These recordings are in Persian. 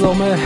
رضامهر.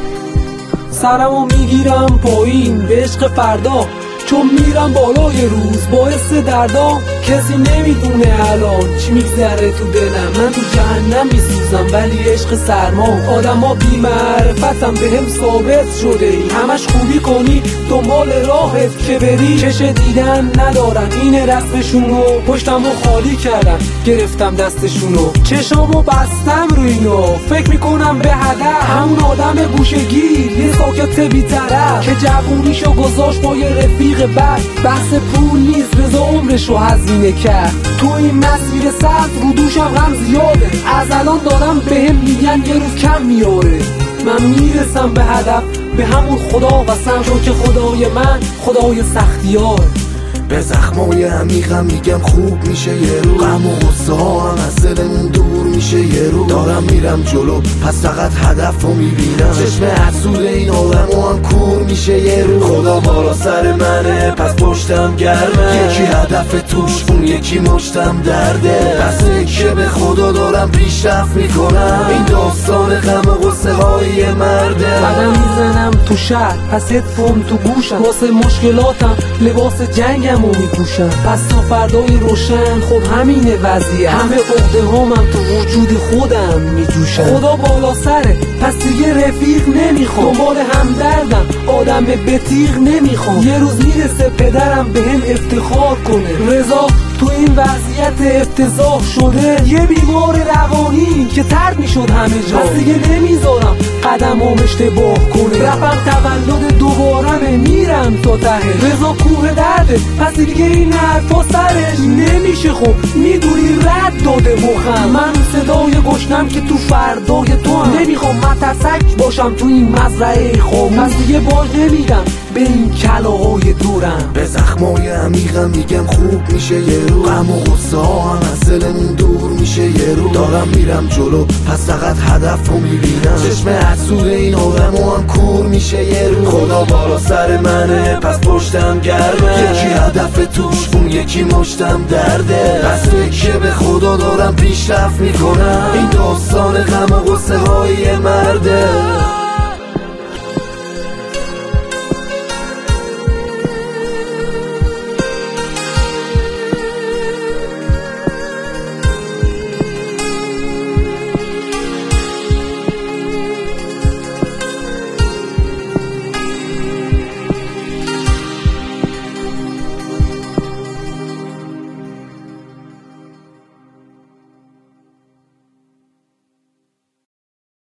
سرمو میگیرم پایین به عشق فردا، چون میرم بالای روز باعث دردا. کسی نمیدونه الان چی میگذره تو دلم، من تو جهنم میسوزم ولی عشق سرما. آدما بی معرفتم بهم ثابت شده ای، همش خوبی کنی دنبال راهت که بری. چش دیدن ندارن اینه رسمشونو، پشتمو خالی کردم گرفتم دستشونو. چشامو بستم رو اینو فکر میکنم به هدف، همون آدم گوشه‌گیر یه ساکت بی‌طرف که جوونیشو گذاشت با یه رفیق بد. بحث پول نیست رضا عمرشو هزینه کرد، تو این مسیر سخت رو دوشم غم زیاده. از الان دارم بهم میگن یه روز کم میاره، من میرسم به هدف به همون خدا قسم، چون که خدای من خدای سختیاره. به زخمای عمیقم میگم خوب میشه یه رو، غم و غصه ها هم از دلمون دور میشه یه رو. دارم میرم جلو پس فقط هدف رو میبینم، چشم حسود این آدمو هم کور میشه یه رو. خدا بالا سر منه پس پشتم گرمه، یکی هدف توش اون یکی مشتم درده. پس که به خدا دارم پیشرفت میکنم، این داستان غم و غصه های مرده. قدم میزنم تو شهر پس هدفون تو گوشم، واسه مشکلاتم لباس جنگم میپوشم. پس تا فردای روشن خب همینه وضعیت، همه عقده هامم تو وجود خودم میجوشم. خدا بالا سره پس دیگه رفیق نمیخوام، دنبال همدردم آدم به تیغ نمیخوام. یه روز میرسه پدرم بهم افتخار کنه، رضا تو این وضعیت افتضاح شده یه بیمار روانی که طرد میشد همه جا. پس دیگه نمیذارم قدمم اشتباه کنه، رفتم تولد دوبارمه میرم تا ته. رضا کوه درده پس دیگه این حرفا سرش نمیشه، خب میدونی رد داده مخم. من صدای گشنم که تو فردای تو هم، نمیخوام مترسک باشم تو این مزرعه خاموش. پس دیگه باج نمیدم به این کلاهای دورم، به زخمای عمیقم میگم خوب میشه یه رو، غم و غصه ها هم از دلمون دور میشه یه رو. دارم میرم جلو پس فقط هدف رو میبینم، چشم حسود این آدمو هم کور میشه یه رو. خدا بالا سر منه پس پشتم گرمه، یکی هدف توش اون یکی مشتم درده. پس که به خدا دارم پیشرفت میکنم، این داستان غم و غصه های مرده.